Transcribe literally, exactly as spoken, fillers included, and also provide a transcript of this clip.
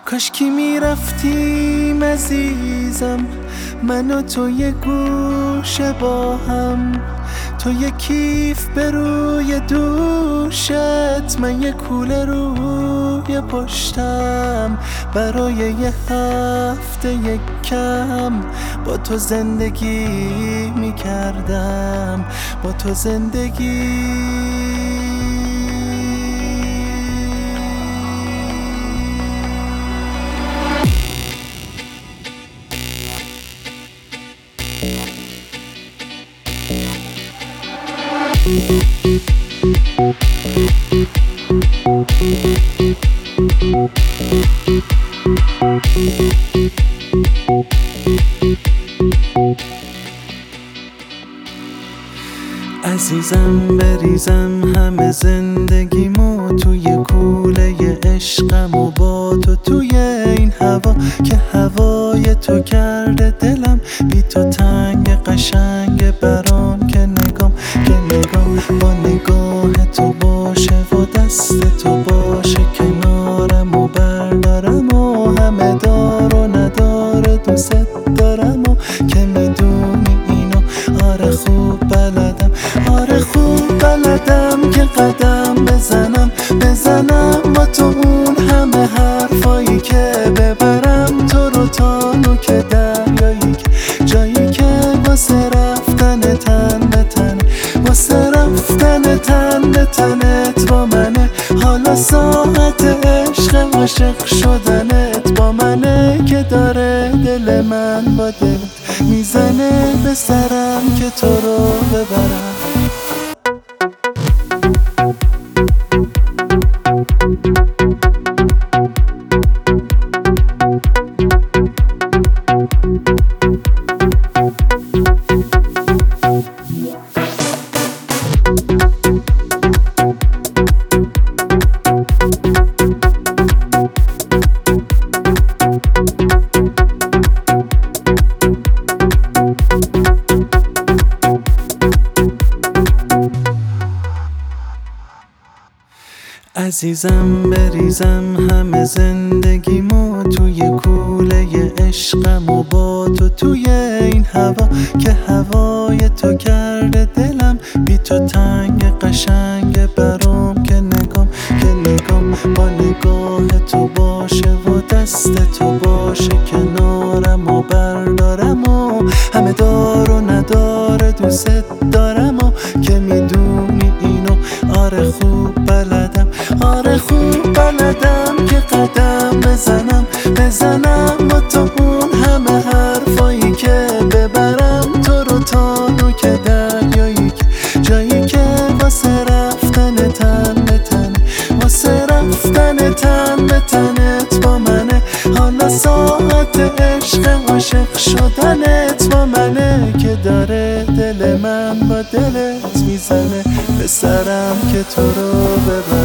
کاشکی میرفتیم عزیزم، من و تو یه گوشه با هم، تو یه کیف به روی دوشت، من یه کوله روی پشتم. برای یه هفته یک کم با تو زندگی میکردم، با تو زندگی. عزیزم بریزم همه زندگیمو توی کوله عشقم و با تو توی این هوا که هوای تو کرده دلم بی تو تنگ قشنگ برام که نگام که نگام با نگاه تو باشه و دست تو باشه کنارم و بردارم و همه دار و نداره دوست دارم و که میدونی اینو آره خوب بلدم، آره خوب بلدم که قدم بزنم بزنم با تو اون همه حرفایی که ببرم تو رو تا نوک دریایی که جایی که واسه رفتن تن به تنه، واسه رفتن تن به تنت با منه. حالا ساعت عشق عاشق شدنت با منه که داره دل من با دلت میزنه به سرم که تو رو ببرم. عزیزم بریزم همه زندگیمو توی کوله عشقم و با تو توی این هوا که هوای تو کرده دلم بی تو تنگ قشنگ برام که نگام که نگام با نگاه تو باشه و دست تو باشه کنارم و بردارم و همه دار و نداره دوست دارم و که میدونی اینو آره خوب بلدم، آره خوب بلدم که قدم بزنم بزنم با تو اون همه حرفایی که ببرم تو رو تا نوک دریایی که جایی که واسه رفتن تن به تنه، واسه رفتن تن به تنت با منه. حالا ساعت عشق عاشق شدنت با منه که داره دل من با دلت میزنه به سرم که تو رو ببرم.